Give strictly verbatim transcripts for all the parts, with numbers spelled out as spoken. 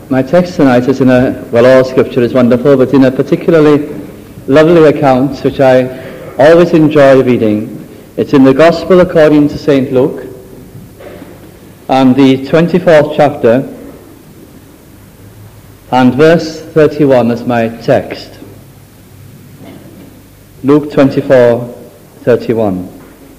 My text tonight is in a, well, all scripture is wonderful, but in a particularly lovely account which I always enjoy reading. It's in the Gospel according to Saint Luke, and the twenty-fourth chapter, and verse thirty-one is my text. Luke twenty-four, thirty-one.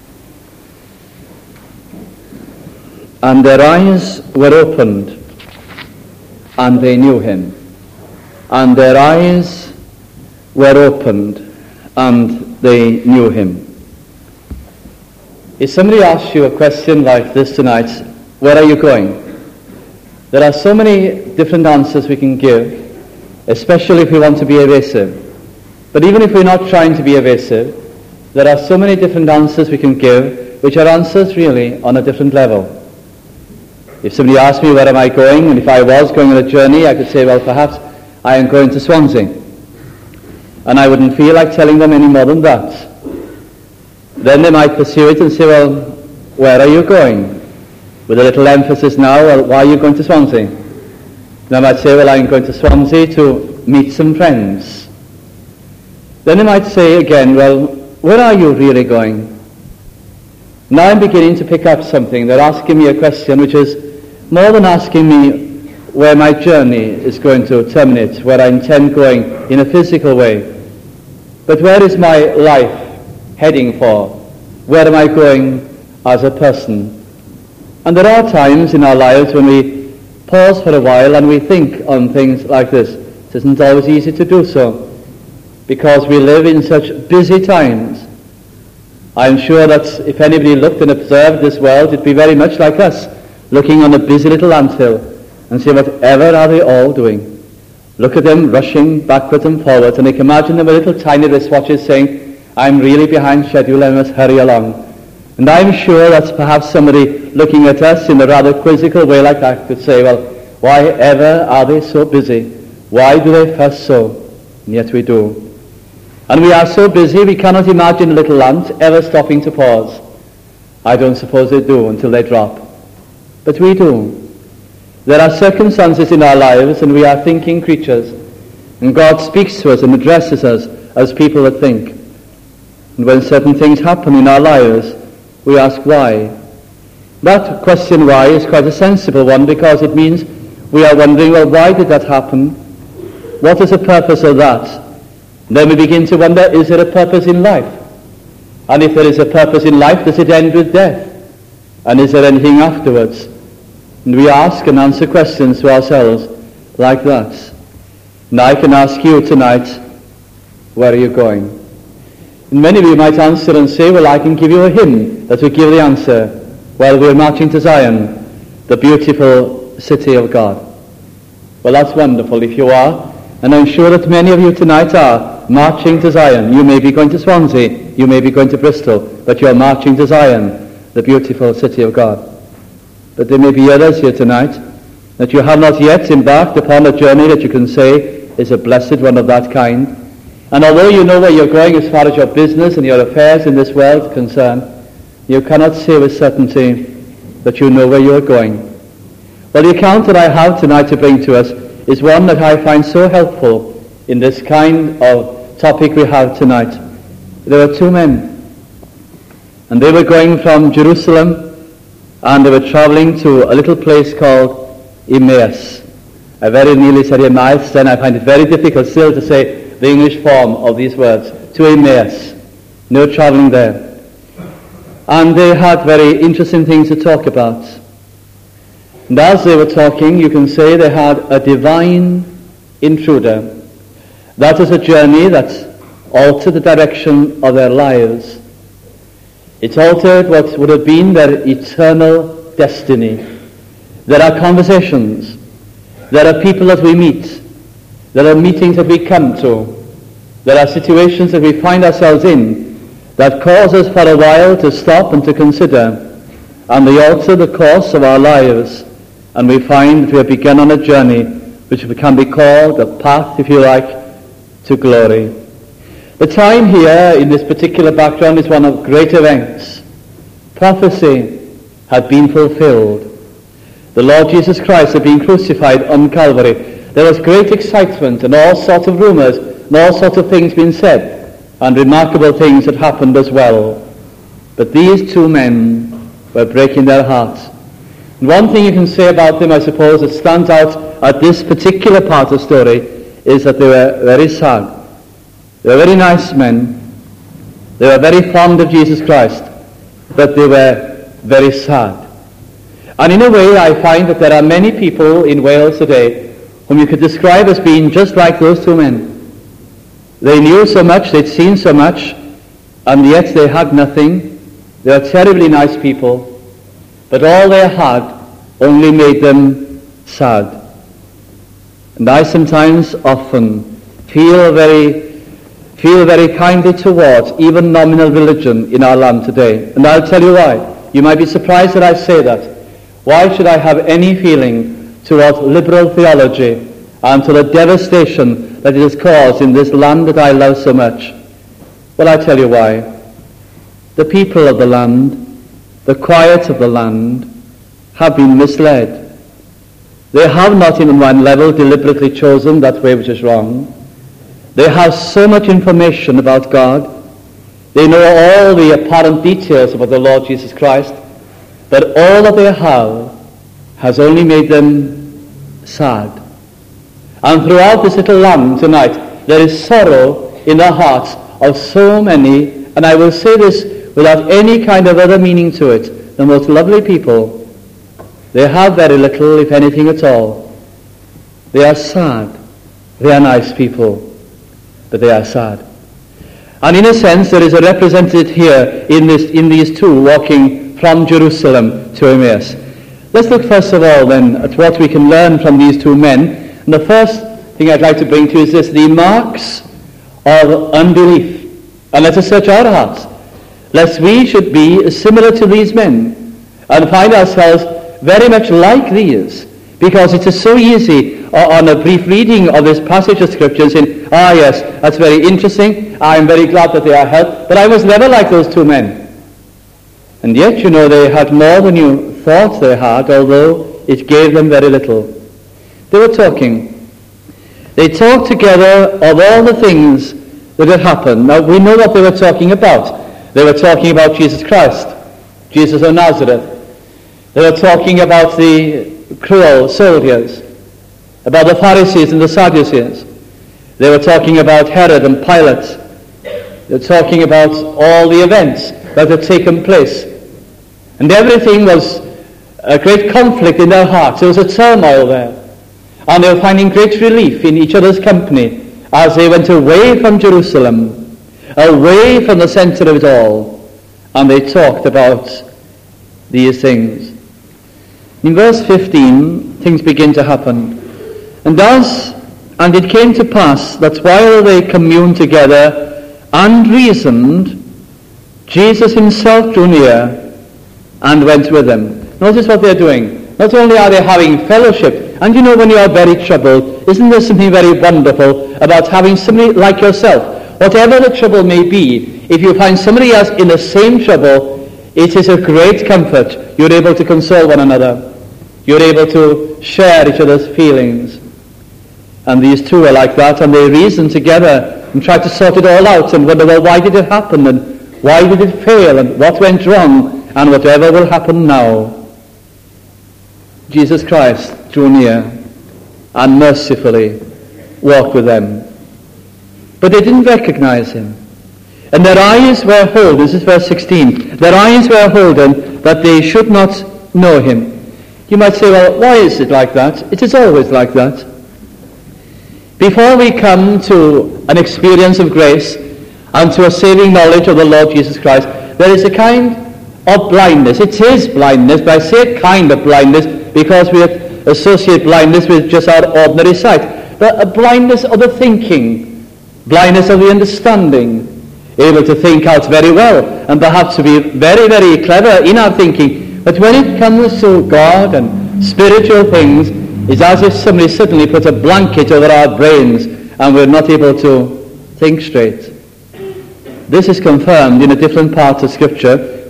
And their eyes were opened, and they knew him. And their eyes were opened, and they knew him. If somebody asks you a question like this tonight, where are you going? There are so many different answers we can give, especially if we want to be evasive. But even if we're not trying to be evasive, there are so many different answers we can give, which are answers really on a different level. If somebody asked me where am I going, and if I was going on a journey, I could say, well, perhaps I am going to Swansea. And I wouldn't feel like telling them any more than that. Then they might pursue it and say, well, where are you going? With a little emphasis now, well, why are you going to Swansea? And I might say, well, I'm going to Swansea to meet some friends. Then they might say again, well, where are you really going? Now I'm beginning to pick up something. They're asking me a question which is more than asking me where my journey is going to terminate, where I intend going in a physical way. But where is my life heading for? Where am I going as a person? And there are times in our lives when we pause for a while and we think on things like this. It isn't always easy to do so, because we live in such busy times. I'm sure that if anybody looked and observed this world, it'd be very much like us, looking on a busy little anthill and say, whatever are they all doing? Look at them rushing backwards and forwards, and they can imagine them with little tiny wristwatches saying, I'm really behind schedule, I must hurry along. And I'm sure that perhaps somebody looking at us in a rather quizzical way like that could say, well, why ever are they so busy? Why do they fuss so? And yet we do. And we are so busy we cannot imagine a little ant ever stopping to pause. I don't suppose they do until they drop. But we do. There are circumstances in our lives and we are thinking creatures. And God speaks to us and addresses us as people that think. And when certain things happen in our lives, we ask why. That question why is quite a sensible one, because it means we are wondering, well, why did that happen? What is the purpose of that? Then we begin to wonder, is there a purpose in life? And if there is a purpose in life, does it end with death? And is there anything afterwards? And we ask and answer questions to ourselves like that. Now I can ask you tonight, where are you going? And many of you might answer and say, well, I can give you a hymn that will give the answer. Well, we're marching to Zion, the beautiful city of God. Well, that's wonderful if you are. And I'm sure that many of you tonight are marching to Zion. You may be going to Swansea, you may be going to Bristol, but you're marching to Zion, the beautiful city of God. But there may be others here tonight that you have not yet embarked upon a journey that you can say is a blessed one of that kind. And although you know where you're going as far as your business and your affairs in this world are concerned, you cannot say with certainty that you know where you're going. Well, the account that I have tonight to bring to us is one that I find so helpful in this kind of topic we have tonight. There were two men, and they were going from Jerusalem, and they were traveling to a little place called Emmaus. I very nearly said Emmaus, then I find it very difficult still to say the English form of these words, to Emmaus. They were traveling there. And they had very interesting things to talk about. And as they were talking, you can say they had a divine intruder. That is a journey that altered the direction of their lives. It altered what would have been their eternal destiny. There are conversations. There are people that we meet. There are meetings that we come to. There are situations that we find ourselves in that cause us for a while to stop and to consider. And they alter the course of our lives. And we find that we have begun on a journey which can be called a path, if you like, to glory. The time here in this particular background is one of great events. Prophecy had been fulfilled. the Lord Jesus Christ had been crucified on Calvary, there was great excitement and all sorts of rumors and all sorts of things being said, and remarkable things had happened as well. But these two men were breaking their hearts. And one thing you can say about them, I suppose, that stands out at this particular part of the story is that they were very sad. They were very nice men. They were very fond of Jesus Christ, but they were very sad. And in a way, I find that there are many people in Wales today whom you could describe as being just like those two men. They knew so much, they'd seen so much, and yet they had nothing. They were terribly nice people, but all they had only made them sad. And I sometimes often feel very feel very kindly towards even nominal religion in our land today. And I'll tell you why. You might be surprised that I say that. Why should I have any feeling towards liberal theology and to the devastation that it has caused in this land that I love so much? Well, I tell you why. The people of the land, the quiet of the land, have been misled. They have not in one level deliberately chosen that way which is wrong. They have so much information about God. They know all the apparent details about the Lord Jesus Christ, but all that they have has only made them sad. And throughout this little land tonight, there is sorrow in the hearts of so many, and I will say this without any kind of other meaning to it, the most lovely people. They have very little, if anything at all. They are sad. They are nice people, but they are sad. And in a sense, there is a representative here in this, in these two walking from Jerusalem to Emmaus. Let's look first of all then at what we can learn from these two men. And the first thing I'd like to bring to you is this: the marks of unbelief. And let us search our hearts, lest we should be similar to these men and find ourselves very much like these, because it is so easy on a brief reading of this passage of Scripture saying, ah yes, that's very interesting, I'm very glad that they are helped, but I was never like those two men. And yet, you know, they had more than you thought they had, although it gave them very little. They were talking. They talked together of all the things that had happened. Now, we know what they were talking about. They were talking about Jesus Christ, Jesus of Nazareth. They were talking about the cruel soldiers, about the Pharisees and the Sadducees. They were talking about Herod and Pilate. They were talking about all the events that had taken place. And everything was a great conflict in their hearts. There was a turmoil there. And they were finding great relief in each other's company as they went away from Jerusalem, away from the center of it all. And they talked about these things. In verse fifteen, things begin to happen. And as, and it came to pass that while they communed together and reasoned, Jesus himself drew near and went with them. Notice what they're doing. Not only are they having fellowship, and you know when you are very troubled, isn't there something very wonderful about having somebody like yourself? Whatever the trouble may be, if you find somebody else in the same trouble, it is a great comfort. You're able to console one another. You're able to share each other's feelings. And these two are like that, and they reason together and try to sort it all out and wonder, well, why did it happen, and why did it fail, and what went wrong, and whatever will happen now. Jesus Christ drew near and mercifully walked with them. But they didn't recognize him. And their eyes were holden, this is verse sixteen, their eyes were holden that they should not know him. You might say, well, why is it like that? It is always like that. Before we come to an experience of grace and to a saving knowledge of the Lord Jesus Christ, there is a kind of blindness. It is blindness, but I say kind of blindness because we associate blindness with just our ordinary sight. But a blindness of the thinking, blindness of the understanding, able to think out very well and perhaps to be very, very clever in our thinking. But when it comes to God and spiritual things, it's as if somebody suddenly put a blanket over our brains and we're not able to think straight. This is confirmed in a different part of Scripture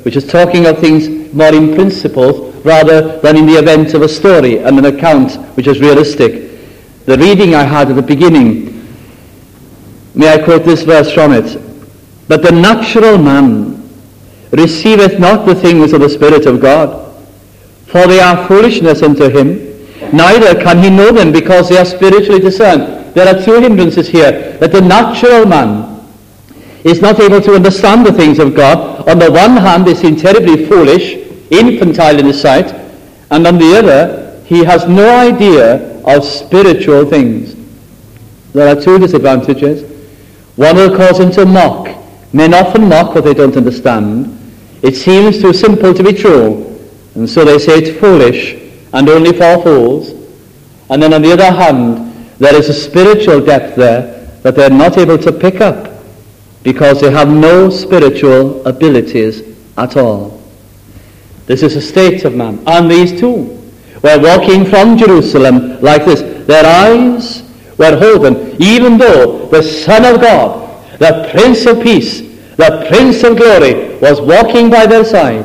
which is talking of things more in principle rather than in the event of a story and an account which is realistic. The reading I had at the beginning, may I quote this verse from it? But the natural man receiveth not the things of the Spirit of God, for they are foolishness unto him, neither can he know them because they are spiritually discerned. There are two hindrances here. That the natural man is not able to understand the things of God. On the one hand, they seem terribly foolish, infantile in his sight, and on the other, he has no idea of spiritual things. There are two disadvantages. One will cause him to mock. Men often mock what they don't understand. It seems too simple to be true, and so they say it's foolish and only for fools. And then on the other hand, there is a spiritual depth there that they're not able to pick up because they have no spiritual abilities at all. This is a state of man. And these two were walking from Jerusalem like this. Their eyes were holden, even though the Son of God, the Prince of Peace, the Prince of Glory, was walking by their side.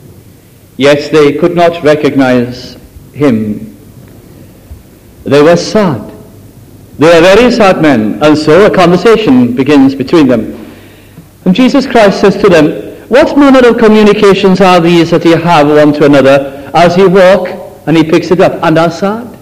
Yet they could not recognize him. They were sad. They are very sad men, and so a conversation begins between them. And Jesus Christ says to them, what manner of communications are these that ye have one to another as ye walk? And he picks it up, and are sad.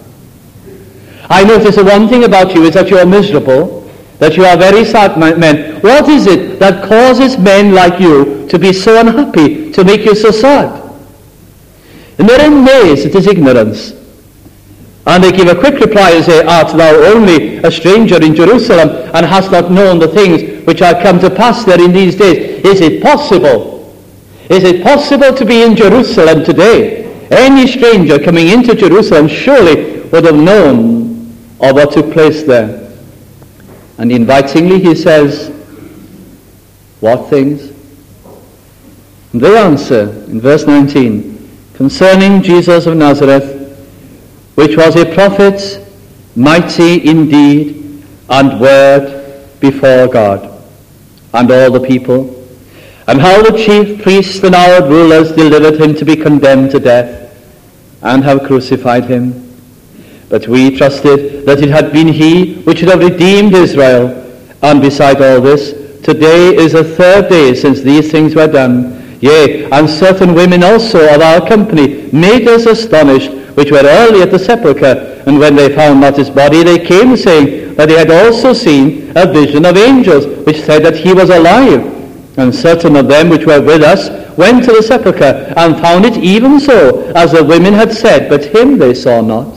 I notice the one thing about you is that you are miserable, that you are very sad men. What is it that causes men like you to be so unhappy, to make you so sad? And they're amazed at his ignorance. And they give a quick reply and say, art thou only a stranger in Jerusalem, and hast not known the things which are come to pass there in these days? Is it possible? Is it possible to be in Jerusalem today? Any stranger coming into Jerusalem surely would have known of what took place there. And invitingly he says, what things? And they answer in verse nineteen, concerning Jesus of Nazareth, which was a prophet, mighty in deed and word before God and all the people, and how the chief priests and our rulers delivered him to be condemned to death, and have crucified him. But we trusted that it had been he which should have redeemed Israel. And beside all this, today is the third day since these things were done. Yea, and certain women also of our company made us astonished, which were early at the sepulchre. And when they found not his body, they came, saying that they had also seen a vision of angels, which said that he was alive. And certain of them which were with us went to the sepulchre, and found it even so, as the women had said, but him they saw not.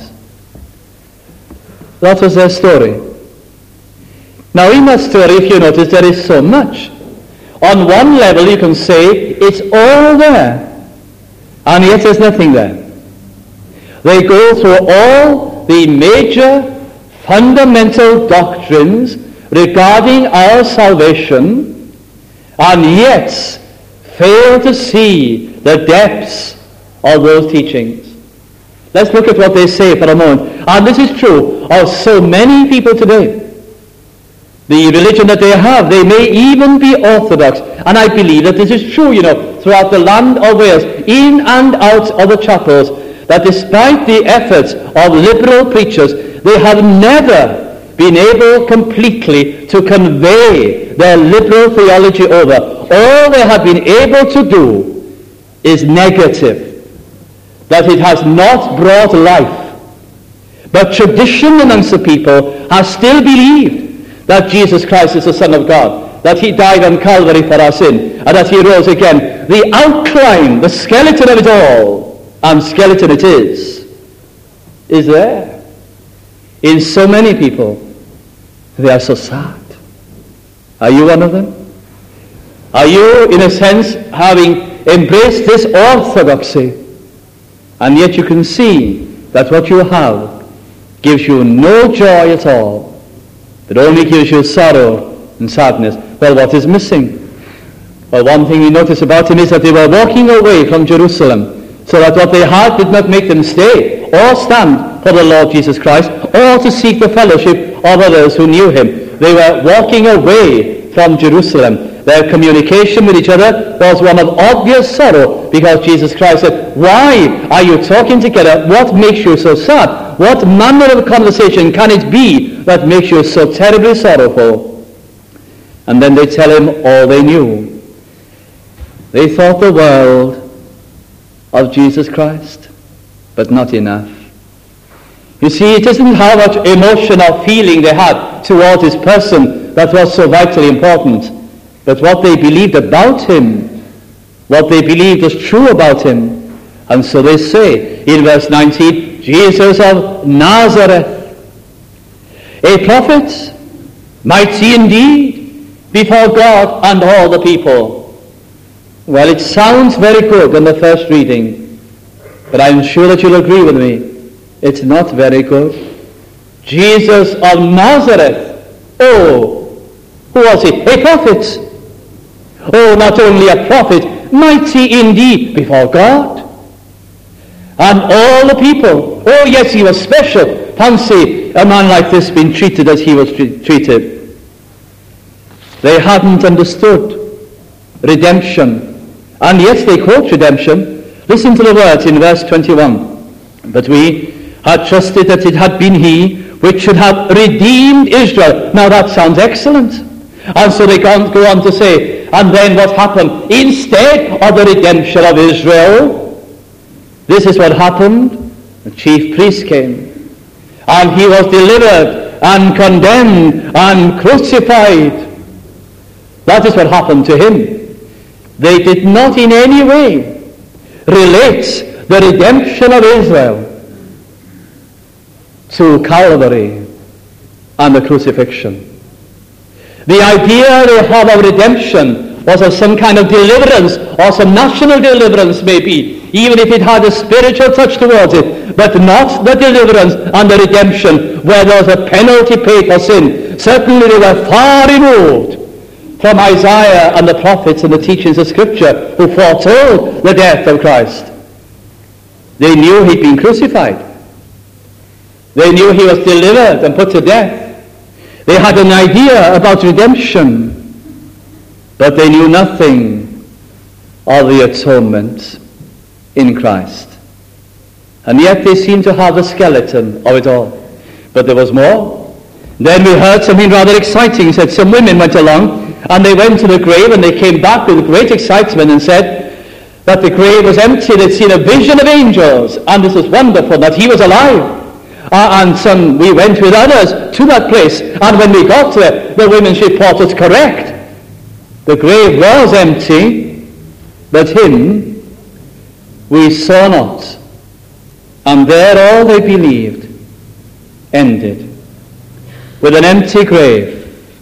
That was their story. Now in that story, if you notice, there is so much. On one level you can say it's all there, and yet there's nothing there. They go through all the major fundamental doctrines regarding our salvation, and yet fail to see the depths of those teachings. Let's look at what they say for a moment. And this is true of so many people today. The religion that they have, they may even be orthodox. And I believe that this is true, you know, throughout the land of Wales, in and out of the chapels, that despite the efforts of liberal preachers, they have never been able completely to convey their liberal theology over. All they have been able to do is negative, that it has not brought life. But tradition amongst the people has still believed that Jesus Christ is the Son of God, that he died on Calvary for our sin, and that he rose again. The outline, the skeleton of it all, and skeleton it is, is there. In so many people, they are so sad. Are you one of them? Are you, in a sense, having embraced this orthodoxy, and yet you can see that what you have gives you no joy at all, but only gives you sorrow and sadness? Well, what is missing? Well, one thing we notice about him is that they were walking away from Jerusalem, so that what they had did not make them stay or stand for the Lord Jesus Christ, or to seek the fellowship of others who knew him. They were walking away from Jerusalem. Their communication with each other was one of obvious sorrow, because Jesus Christ said, "Why are you talking together? What makes you so sad? What manner of conversation can it be that makes you so terribly sorrowful?" And then they tell him all they knew. They thought the world of Jesus Christ, but not enough. You see, it isn't how much emotion or feeling they had towards his person that was so vitally important, but what they believed about him, what they believed was true about him. And so they say in verse nineteen, Jesus of Nazareth, a prophet, mighty indeed before God and all the people. Well, it sounds very good in the first reading, but I'm sure that you'll agree with me. It's not very good. Jesus of Nazareth. Oh, who was he? A prophet. Oh, not only a prophet, mighty indeed before God and all the people. Oh, yes, he was special. Fancy a man like this being treated as he was tre- treated. They hadn't understood redemption. And yes, they quote redemption. Listen to the words in verse twenty-one. But we had trusted that it had been he which should have redeemed Israel. Now that sounds excellent. And so they go on to say, and then what happened? Instead of the redemption of Israel, this is what happened. The chief priest came, and he was delivered and condemned and crucified. That is what happened to him. They did not in any way relate the redemption of Israel to Calvary and the crucifixion. The idea they have of redemption was of some kind of deliverance, or some national deliverance maybe, even if it had a spiritual touch towards it, but not the deliverance and the redemption where there was a penalty paid for sin. Certainly they were far removed from Isaiah and the prophets and the teachings of Scripture who foretold the death of Christ. They knew he'd been crucified. They knew he was delivered and put to death. They had an idea about redemption, but they knew nothing of the atonement in Christ. And yet they seemed to have the skeleton of it all. But there was more. Then we heard something rather exciting. He said some women went along, and they went to the grave, and they came back with great excitement and said that the grave was empty. They'd seen a vision of angels, and this was wonderful, that he was alive. Uh, and some, we went with others to that place, and when we got there, the women's report was correct. The grave was empty, but him we saw not. And there all they believed ended. With an empty grave,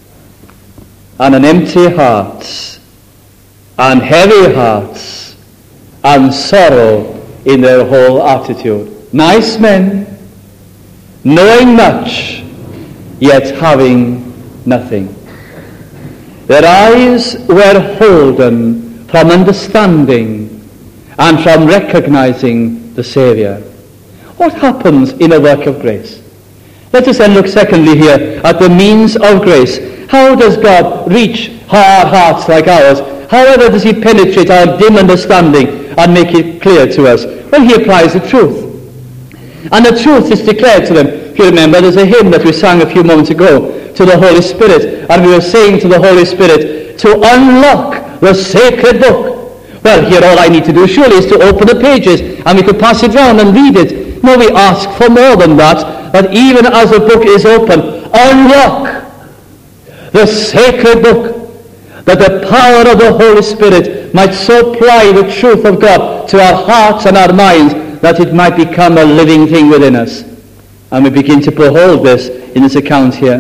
and an empty heart, and heavy hearts, and sorrow in their whole attitude. Nice men, knowing much, yet having nothing. Their eyes were holden from understanding and from recognizing the Savior. What happens in a work of grace? Let us then look secondly here at the means of grace. How does God reach hard hearts like ours? However does he penetrate our dim understanding and make it clear to us? Well, he applies the truth. And the truth is declared to them. If you remember, there's a hymn that we sang a few moments ago, to the Holy Spirit. And we were saying to the Holy Spirit, to unlock the sacred book. Well, here all I need to do surely is to open the pages, and we could pass it round and read it. No, we ask for more than that, that even as the book is open, unlock the sacred book, that the power of the Holy Spirit might so apply the truth of God to our hearts and our minds that it might become a living thing within us. And we begin to behold this in this account here.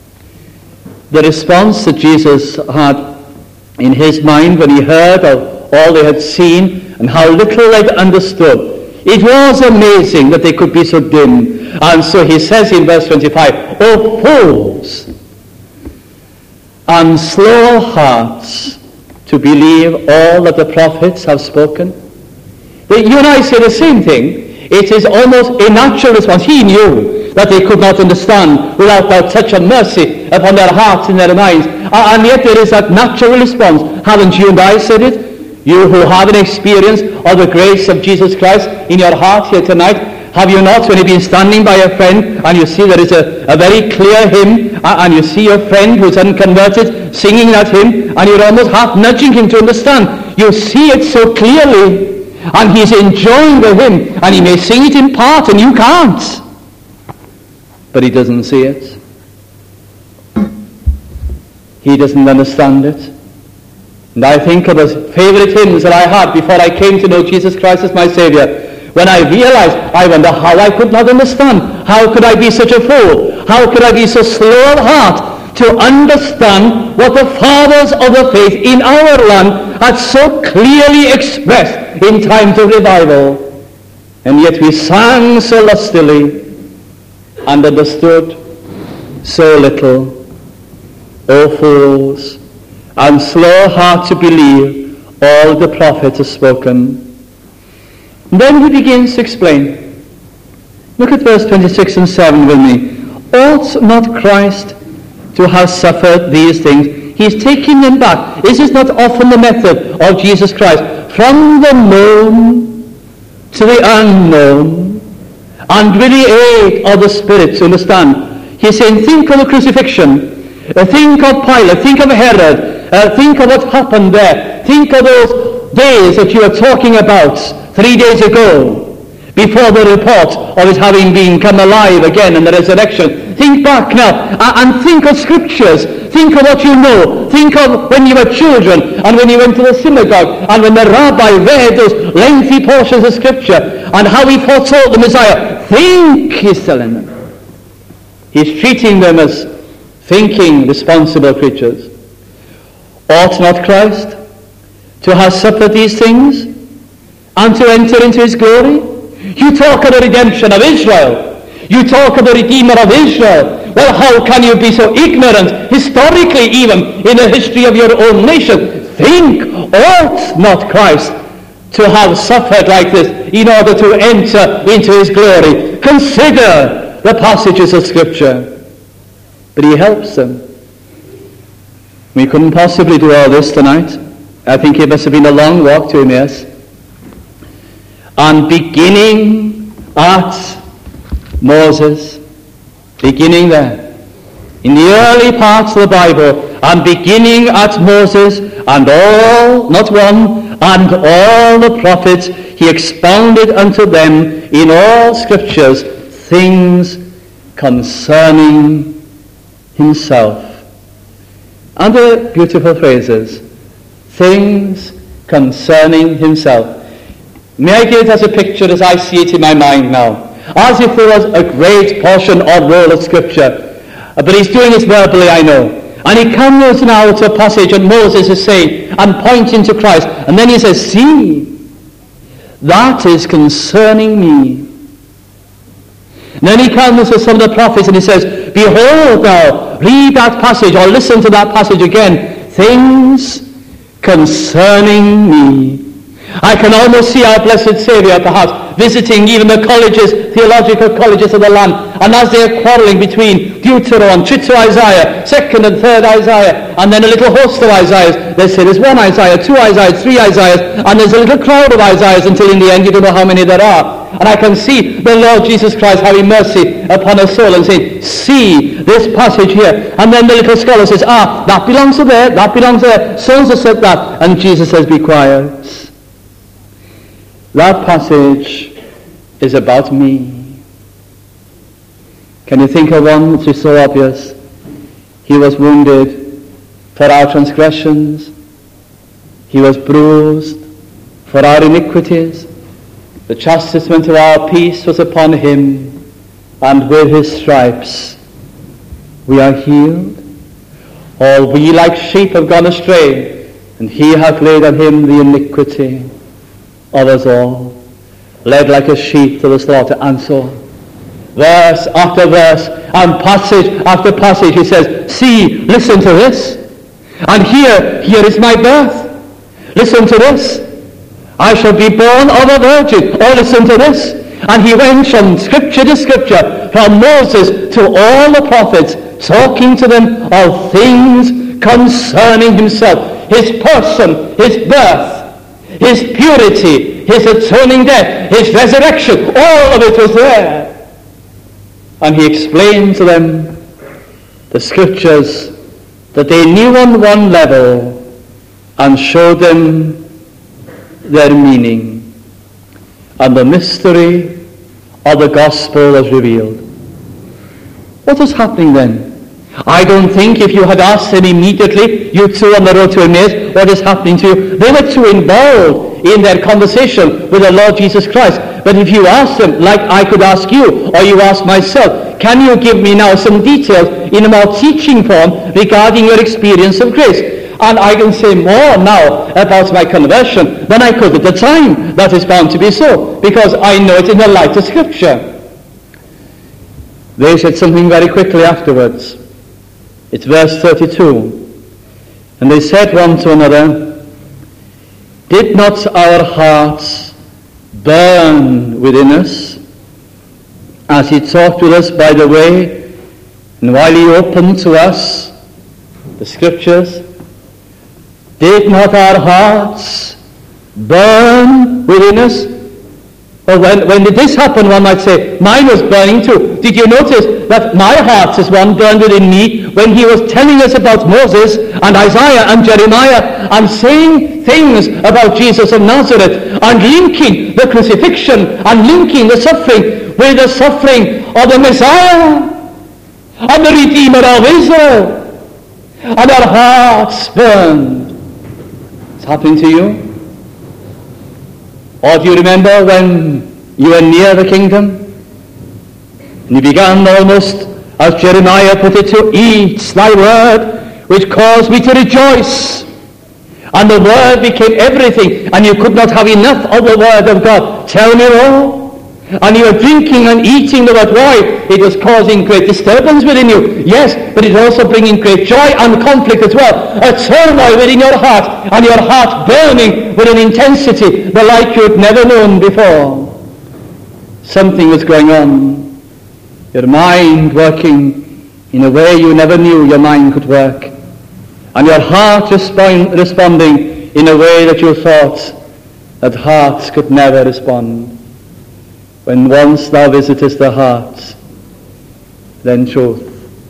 The response that Jesus had in his mind when he heard of all they had seen and how little they'd understood, it was amazing that they could be so dim. And so he says in verse twenty-five, O fools, and slow hearts to believe all that the prophets have spoken. But you and I say the same thing. It is almost a natural response. He knew that they could not understand without thy touch of mercy upon their hearts and their minds. And yet there is that natural response. Haven't you and I said it? You who have an experience of the grace of Jesus Christ in your heart here tonight, have you not, when you've been standing by a friend and you see there is a, a very clear hymn and you see your friend who's unconverted singing that hymn and you're almost half nudging him to understand. You see it so clearly and he's enjoying the hymn and he may sing it in part and you can't. But he doesn't see it. He doesn't understand it. And I think of the favorite hymns that I had before I came to know Jesus Christ as my Savior. When I realized, I wonder how I could not understand. How could I be such a fool? How could I be so slow of heart to understand what the fathers of the faith in our land had so clearly expressed in times of revival? And yet we sang so lustily and understood so little. O fools, and slow heart to believe all the prophets have spoken. And then he begins to explain. Look at verse twenty-six and seven with me. Ought not Christ to have suffered these things? He's taking them back. Is this not often the method of Jesus Christ? From the known to the unknown, and with the aid of the Spirit to understand. He's saying, think of the crucifixion. Uh, think of Pilate. Think of Herod. Uh, think of what happened there. Think of those days that you were talking about three days ago, before the report of his having been come alive again in the resurrection. Think back now and think of scriptures. Think of what you know. Think of when you were children and when you went to the synagogue and when the rabbi read those lengthy portions of scripture and how he foretold the Messiah. Think, he's telling them. He's treating them as thinking, responsible creatures. Ought not Christ to have suffered these things and to enter into his glory? You talk of the redemption of Israel. You talk of the Redeemer of Israel. Well, how can you be so ignorant, historically even, in the history of your own nation? Think, ought not Christ to have suffered like this in order to enter into his glory? Consider the passages of Scripture. But he helps them. We couldn't possibly do all this tonight. I think it must have been a long walk to Emmaus. And beginning at Moses, beginning there, in the early parts of the Bible, and beginning at Moses, and all, not one, and all the prophets, he expounded unto them in all scriptures things concerning himself. And the beautiful phrases, things concerning himself. May I give it as a picture as I see it in my mind now, as if there was a great portion or roll of scripture, but he's doing it verbally, I know. And he comes now to a passage and Moses is saying and pointing to Christ, and then he says, see, that is concerning me. And then he comes to some of the prophets and he says, behold now, read that passage or listen to that passage again, things concerning me. I can almost see our blessed Saviour perhaps visiting even the colleges, theological colleges of the land, and as they're quarrelling between Deuteronomy, Trito Isaiah, second and third Isaiah, and then a little host of Isaiahs, they say there's one Isaiah, two Isaiahs, three Isaiahs, and there's a little crowd of Isaiahs until in the end you don't know how many there are. And I can see the Lord Jesus Christ having mercy upon a soul and saying, see this passage here. And then the little scholar says, ah, that belongs to there, that belongs there, so-and-so said that. And Jesus says, be quiet. That passage is about me. Can you think of one which is so obvious? He was wounded for our transgressions. He was bruised for our iniquities. The chastisement of our peace was upon him, and with his stripes we are healed. All we like sheep have gone astray, and he hath laid on him the iniquity of us all. Led like a sheep to the slaughter, and so on. Verse after verse, and passage after passage, he says, see, listen to this. And here, here is my birth. Listen to this. I shall be born of a virgin. Oh, listen to this. And he went from scripture to scripture, from Moses to all the prophets, talking to them of things concerning himself, his person, his birth, his purity, his atoning death, his resurrection. All of it was there. And he explained to them the scriptures that they knew on one level and showed them their meaning. And the mystery of the gospel was revealed. What was happening then? I don't think if you had asked them immediately, you two on the road to Emmaus, what is happening to you? They were too involved in their conversation with the Lord Jesus Christ. But if you ask them, like I could ask you, or you ask myself, can you give me now some details in a more teaching form regarding your experience of grace? And I can say more now about my conversion than I could at the time. That is bound to be so, because I know it in the light of Scripture. They said something very quickly afterwards. It's verse thirty-two. And they said one to another, did not our hearts burn within us as he talked with us by the way, and while he opened to us the Scriptures? Did not our hearts burn within us? Well, when, when did this happen? One might say, mine was burning too. Did you notice that my heart is one burned within me when he was telling us about Moses and Isaiah and Jeremiah and saying things about Jesus of Nazareth and linking the crucifixion and linking the suffering with the suffering of the Messiah and the Redeemer of Israel? And our hearts burned. It's happened to you? Or do you remember when you were near the kingdom? And you began almost, as Jeremiah put it, to eat thy word, which caused me to rejoice. And the word became everything, and you could not have enough of the word of God. Tell me more. And you were drinking and eating the word. Why? It was causing great disturbance within you. Yes, but it's also bringing great joy and conflict as well. A turmoil within your heart, and your heart burning with an intensity the like you had never known before. Something was going on. Your mind working in a way you never knew your mind could work. And your heart respond, responding in a way that you thought that hearts could never respond. When once thou visitest the heart, then truth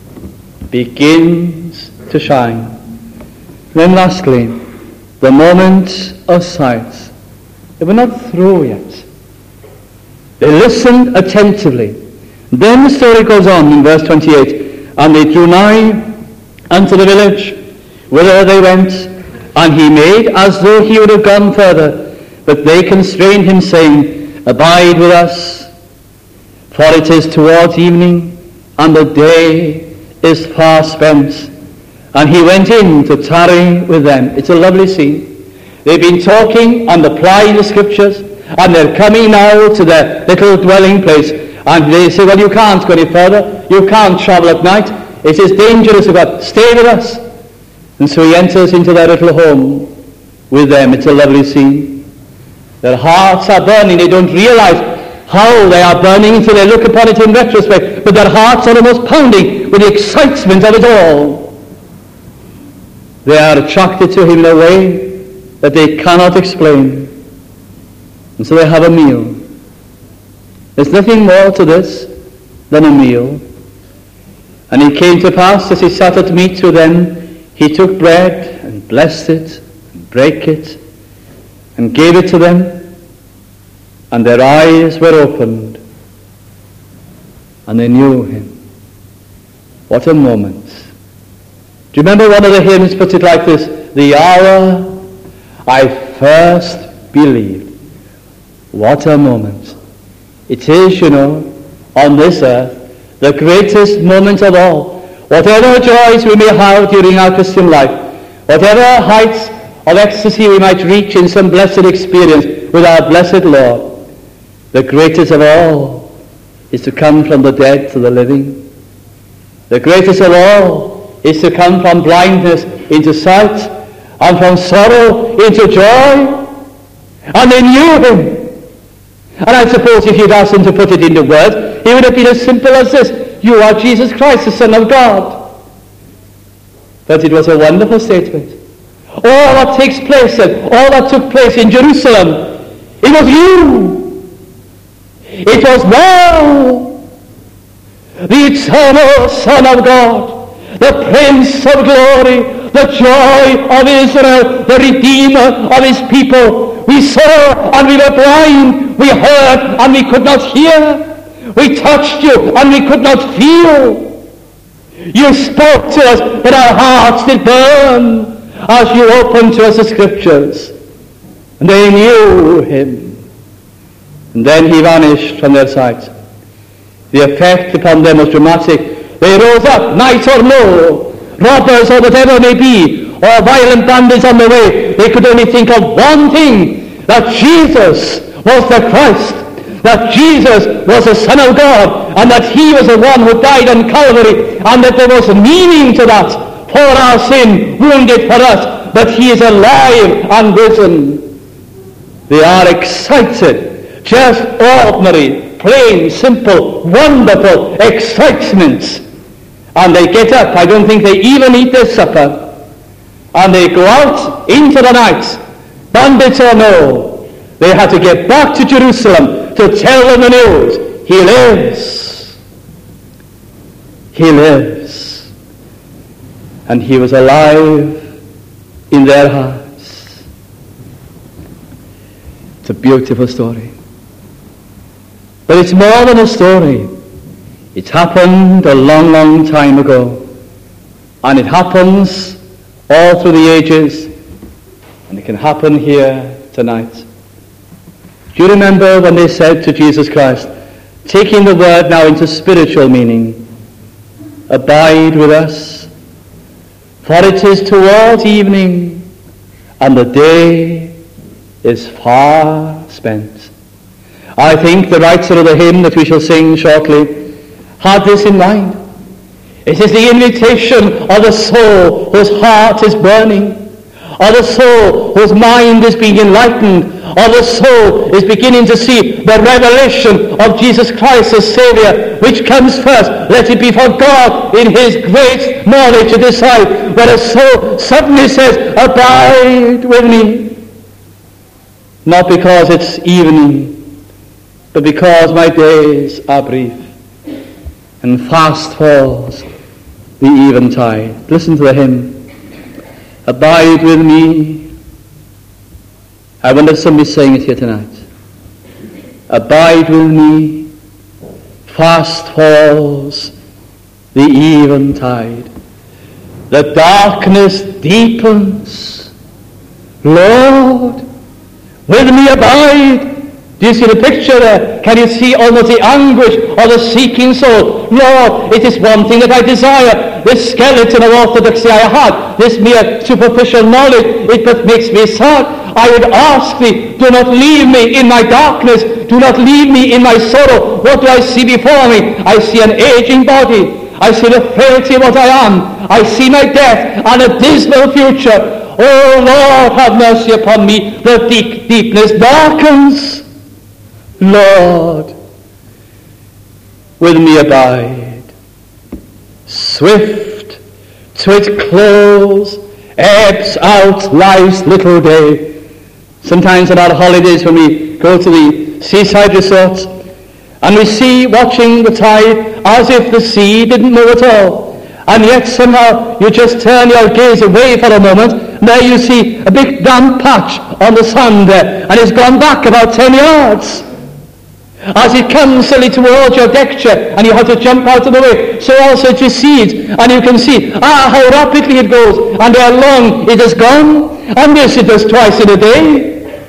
begins to shine. Then lastly, the moment of sight. They were not through yet. They listened attentively. Then the story goes on in verse twenty-eight. And they drew nigh unto the village whither they went, and he made as though he would have gone further. But they constrained him, saying, Abide with us, for it is towards evening, and the day is far spent. And he went in to tarry with them. It's a lovely scene. They've been talking and applying the Scriptures, and they're coming now to their little dwelling place. And they say, well, you can't go any further. You can't travel at night. It is dangerous. But stay with us. And so he enters into their little home with them. It's a lovely scene. Their hearts are burning. They don't realize how they are burning until they look upon it in retrospect. But their hearts are almost pounding with the excitement of it all. They are attracted to him in a way that they cannot explain. And so they have a meal. There's nothing more to this than a meal. And it came to pass, as he sat at meat with them, he took bread and blessed it, and brake it, and gave it to them, and their eyes were opened, and they knew him. What a moment. Do you remember one of the hymns puts it like this? The hour I first believed. What a moment. It is, you know, on this earth, the greatest moment of all. Whatever joys we may have during our Christian life, whatever heights of ecstasy we might reach in some blessed experience with our blessed Lord, the greatest of all is to come from the dead to the living. The greatest of all is to come from blindness into sight, and from sorrow into joy. And they knew him. And I suppose if you'd asked him to put it into words, it would have been as simple as this: you are Jesus Christ, the Son of God. But it was a wonderful statement. All that takes place then, all that took place in Jerusalem, it was you. It was thou, the eternal Son of God, the Prince of Glory, the joy of Israel, the Redeemer of his people. We saw and we were blind. We heard and we could not hear. We touched you and we could not feel. You spoke to us, but our hearts did burn as you opened to us the Scriptures. And they knew him. And then he vanished from their sight. The effect upon them was dramatic. They rose up, night or no, robbers or whatever it may be, or violent bandits on the way. They could only think of one thing: that Jesus was the Christ, that Jesus was the Son of God, and that he was the one who died on Calvary, and that there was meaning to that, for our sin, wounded for us, but he is alive and risen. They are excited, just ordinary, plain, simple, wonderful excitement. And they get up. I don't think they even eat their supper. And they go out into the night, bandits or no. They had to get back to Jerusalem to tell them the news. He lives. He lives. And he was alive in their hearts. It's a beautiful story. But it's more than a story. It happened a long, long time ago. And it happens all through the ages. And it can happen here tonight. Do you remember when they said to Jesus Christ, taking the word now into spiritual meaning, abide with us, for it is towards evening, and the day is far spent. I think the writer of the hymn that we shall sing shortly had this in mind. It is the invitation of the soul whose heart is burning, of the soul whose mind is being enlightened, of the soul is beginning to see the revelation of Jesus Christ as Savior. Which comes first? Let it be for God in his great knowledge to decide. Where a soul suddenly says, abide with me. Not because it's evening, but because my days are brief. And fast falls the eventide. Listen to the hymn. Abide with me. I wonder if somebody's saying it here tonight. Abide with me. Fast falls the eventide. The darkness deepens. Lord, with me abide. Do you see the picture there? Can you see almost the anguish of the seeking soul? Lord, it is one thing that I desire. This skeleton of orthodoxy I had, this mere superficial knowledge, it but makes me sad. I would ask thee, do not leave me in my darkness. Do not leave me in my sorrow. What do I see before me? I see an aging body. I see the frailty of what I am. I see my death and a dismal future. Oh Lord, have mercy upon me. The deep deepness darkens. Lord, with me abide. Swift to its close ebbs out life's little day. Sometimes on our holidays when we go to the seaside resorts and we see watching the tide as if the sea didn't move at all, and yet somehow you just turn your gaze away for a moment, and there you see a big damp patch on the sand there, and it's gone back about ten yards. As it comes suddenly towards your deck chair and you have to jump out of the way, so also it recedes, and you can see, ah, how rapidly it goes, and ere long it is gone, and this it does twice in a day.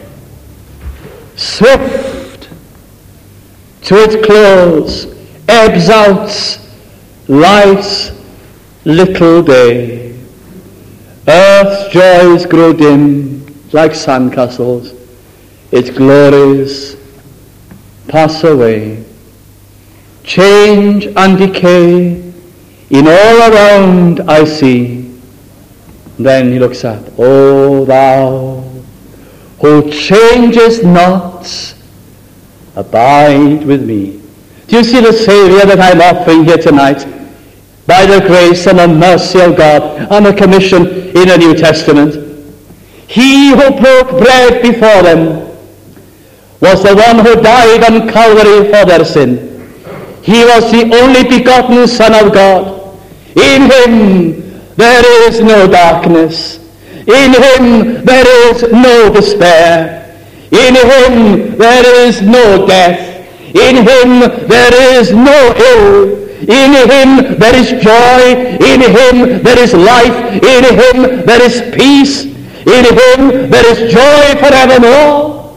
Swift to its close ebbs out life's little day. Earth's joys grow dim like sandcastles, its glories pass away. Change and decay in all around I see. Then he looks up. O thou who changest not, Abide with me. Do you see the Saviour that I'm offering here tonight? By the grace and the mercy of God, and the commission in the New Testament. He who broke bread before them was the one who died on Calvary for their sin. He was the only begotten Son of God. In him there is no darkness. In him there is no despair. In him there is no death. In him there is no ill. In him there is joy. In him there is life. In him there is peace. In him there is joy forevermore.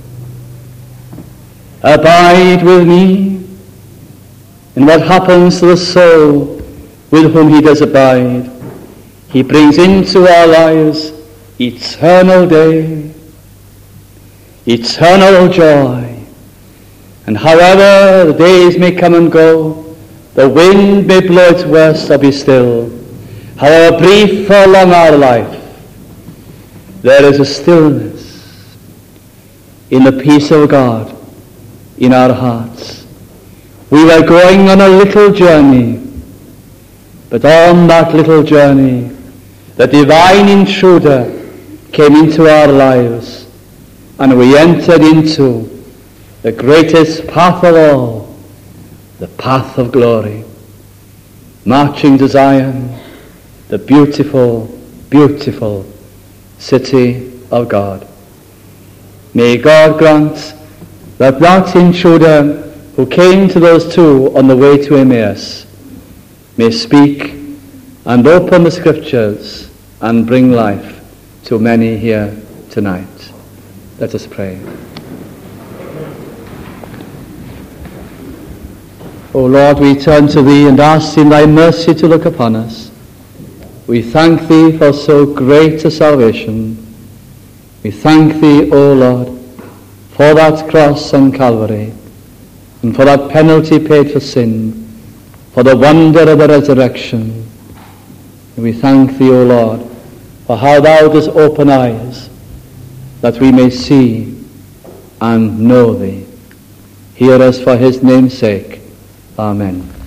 Abide with me. And what happens to the soul with whom he does abide? He brings into our lives eternal day, eternal joy. And however the days may come and go, the wind may blow its worst or be still, however brief or long our life, there is a stillness in the peace of God in our hearts. We were going on a little journey, but on that little journey, the divine intruder came into our lives, and we entered into the greatest path of all, the path of glory, marching to Zion, the beautiful, beautiful city of God. May God grant that that intruder who came to those two on the way to Emmaus may speak and open the scriptures and bring life to many here tonight. Let us pray. O Lord, we turn to Thee and ask in Thy mercy to look upon us. We thank Thee for so great a salvation. We thank Thee, O Lord, for that cross on Calvary, and for that penalty paid for sin, for the wonder of the resurrection. And we thank Thee, O Lord, for how Thou dost open eyes, that we may see and know Thee. Hear us for His name's sake. Amen.